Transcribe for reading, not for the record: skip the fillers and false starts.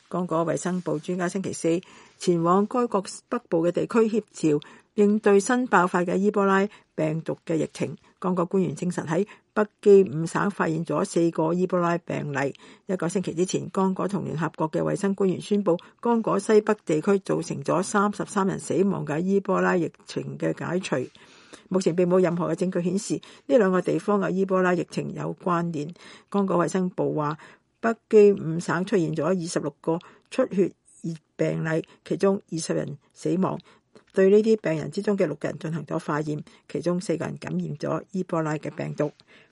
剛果衛生部專家星期四前往該國北部嘅地區協調應對新爆發嘅伊波拉病毒嘅疫情。剛果官員證實喺北基伍省發現咗4個伊波拉病例。1個星期之前，剛果同聯合國嘅衛生官員宣布，剛果西北地區造成咗33人死亡嘅伊波拉疫情嘅解除。目前並冇任何嘅證據顯示呢兩個地方嘅伊波拉疫情有關聯。剛果衛生部話，北基伍省出現咗26個出血熱病例，其中20人死亡。對呢啲病人之中嘅6人進行咗化驗，其中4個人感染咗伊波拉嘅病毒。